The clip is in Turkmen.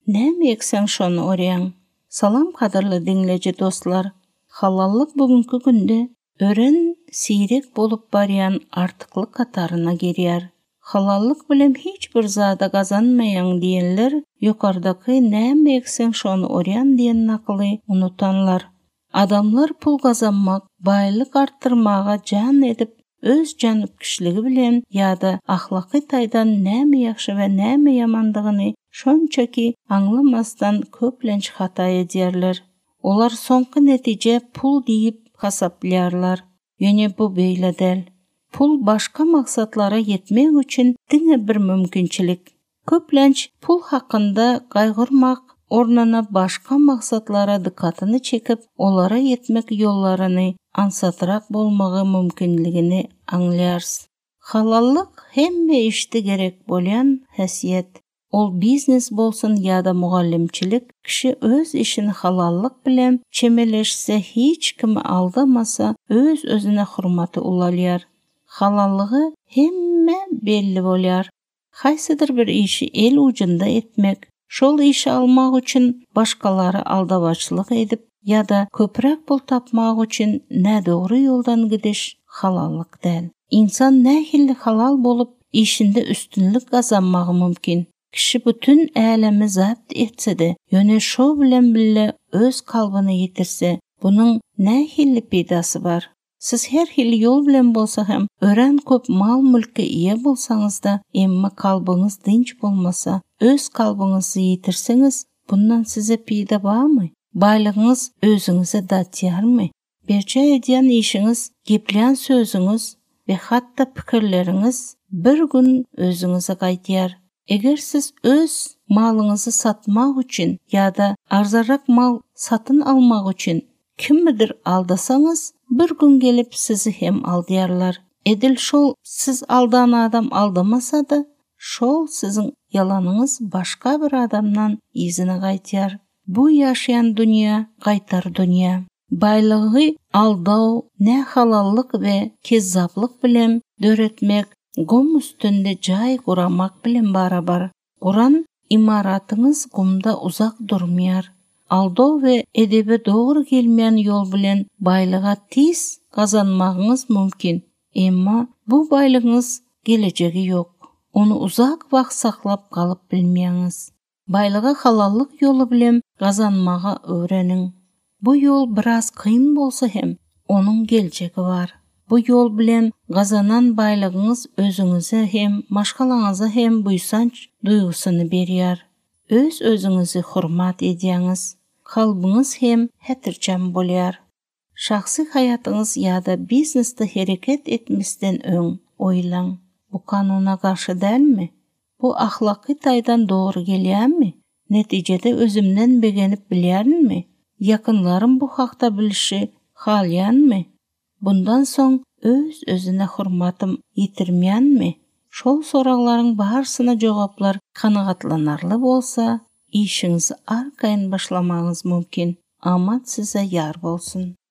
Näme eksen şonu oryan. Salam kadırlı dinleyici dostlar. Halallık bugünkü günde ören sirek bolup baryan artıklık katarına girýär. Halallık bilen hiç bir zada gazanmayan diyenler yukarıdaki näme eksen şonu oryan diyen nakly unutanlar. Adamlar pul gazanmak, baylyk arttırmaga can edip öz janyp kişiligi bilen ýa-da ahlaky taýdan näme ýakşy we näme ýamandygyny şonçaki anglamasdan köplenç hata edýärler. Olar soňky netije pul diýip hasaplarlar. Ýöne bu beýle del. Pul başka maksatlara yetmek üçin diňe bir mümkinçilik. Köplenç pul hakynda gaýgyrmak ornuna başka maksatlara dikkatyny çekip olara yetmek ýollaryny ansatyrak bolmagy mümkinligini anglýars. Halallyk hemme işte gerek bolýan häsiýet. Ol biznes bolsun ýa-da mugallimçilik, kişi öz işini halallyk bilen çemeleşse hiç kimi aldamasa öz özüne hurmaty ulalýar. Halallygy hemme belli bolýar. Haýsydyr bir işi el ucunda etmek, şol işi almak üçin başkalary aldabaçylyk edip ýa-da köprek pul tapmak üçin nädogry ýoldan gidiş halallyk däl. İnsan nähilli halal bolup işinde üstünlük gazanmagy mümkin. Kişi bütün älemi zapt etse-de, ýöne şo bilen bille öz kalbyny ýitirse, bunyň nähilli peýdasy bar. Siz her hili ýol bilen bolsa hem, ören köp mal mülke ýe bolsaňyz-da, emma kalbyňyz dinç bolmasa, öz kalbyňyzy ýitirseňiz, bundan size peýda barmy? Baylygyňyz özüňize datýarmy? Berçe edýän işiňiz, gepleýän sözüňiz we hatda pikirleriňiz bir gün özüňize gaýtýar. Eger siz öz malyňyzy satmak üçin ýa-da arzarrak mal satyn almak üçin kimmidir aldasaňyz, bir gün gelip sizi hem aldyarlar. Edil şol siz aldan adam aldamasa-da, şol sizin yalanyňyz başka bir adamdan izine gaýtýar. Bu ýaşaýan dünýä gaýtar dünýä. Baylygy aldaw, ne halallyk we kezzaplyk bilen döretmek, gum üstünde jaý guramak bilen barabar. Guran imaratyňyz gumda uzak durmaýar. Aldaw we edebe dogry gelmeýän ýol bilen baylyga tiz gazanmagyňyz mümkin. Emma bu baylygyňyz gelejegi ýok. Onu uzak wagt saklap galyp bilmeýäňiz. Baylyga halallyk ýolu bilen gazanmaga öwreniň. Bu ýol biraz kıyın bolsa hem, onun geljegi bar. Bu ýol bilen gazanan baylygyňyz özüňize hem, maşgalaňyza hem buýsanç duýgusyny berýär. Öz özüňizi hurmat edýäňiz, kalbyňyz hem hetirjam bolýar. Şahsy hayatyňyz ýa-da biznesde hereket etmesden öň oýlaň. Bu kanuna garşy dälmi? Bu ahlaky taýdan dogry gelýärmi? Netijede özümden begenip bilýärmi? Yakınlarım bu hakda bilişi halyanmy? Bundan soň öz özüne hurmatym ýitirmeýänmi? Şol soraklaryň barsyna jogaplar kanagatlanarly bolsa, işiňizi arkaýyn başlamagyňyz mümkin. Amat size ýar bolsun.